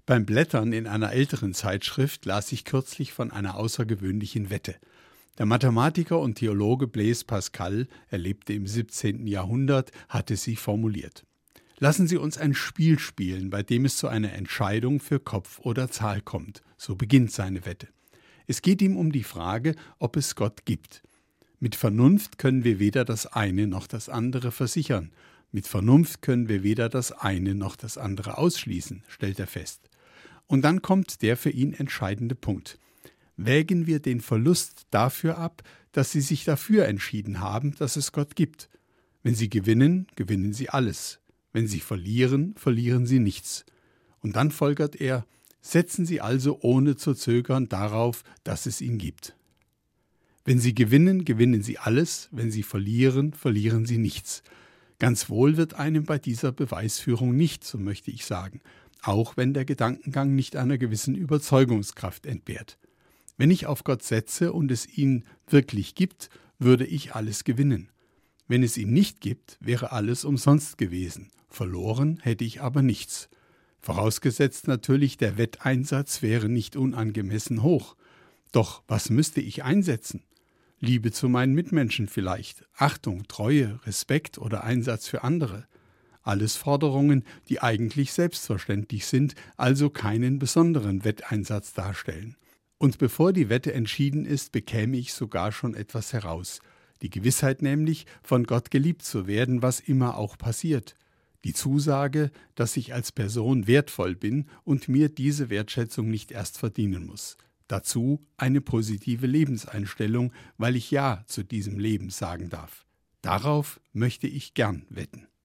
Beim Blättern in einer älteren Zeitschrift las ich kürzlich von einer außergewöhnlichen Wette. Der Mathematiker und Theologe Blaise Pascal, er lebte im 17. Jahrhundert, hatte sie formuliert. Lassen Sie uns ein Spiel spielen, bei dem es zu einer Entscheidung für Kopf oder Zahl kommt. So beginnt seine Wette. Es geht ihm um die Frage, ob es Gott gibt. Mit Vernunft können wir weder das eine noch das andere versichern. Mit Vernunft können wir weder das eine noch das andere ausschließen, stellt er fest. Und dann kommt der für ihn entscheidende Punkt. Wägen wir den Verlust dafür ab, dass Sie sich dafür entschieden haben, dass es Gott gibt. Wenn Sie gewinnen, gewinnen Sie alles. Wenn Sie verlieren, verlieren Sie nichts. Und dann folgert er, setzen Sie also ohne zu zögern darauf, dass es ihn gibt. Wenn Sie gewinnen, gewinnen Sie alles. Wenn Sie verlieren, verlieren Sie nichts. Ganz wohl wird einem bei dieser Beweisführung nicht, so möchte ich sagen, auch wenn der Gedankengang nicht einer gewissen Überzeugungskraft entbehrt. Wenn ich auf Gott setze und es ihn wirklich gibt, würde ich alles gewinnen. Wenn es ihn nicht gibt, wäre alles umsonst gewesen. Verloren hätte ich aber nichts. Vorausgesetzt natürlich, der Wetteinsatz wäre nicht unangemessen hoch. Doch was müsste ich einsetzen? Liebe zu meinen Mitmenschen vielleicht, Achtung, Treue, Respekt oder Einsatz für andere. Alles Forderungen, die eigentlich selbstverständlich sind, also keinen besonderen Wetteinsatz darstellen. Und bevor die Wette entschieden ist, bekäme ich sogar schon etwas heraus. Die Gewissheit nämlich, von Gott geliebt zu werden, was immer auch passiert. Die Zusage, dass ich als Person wertvoll bin und mir diese Wertschätzung nicht erst verdienen muss. Dazu eine positive Lebenseinstellung, weil ich Ja zu diesem Leben sagen darf. Darauf möchte ich gern wetten.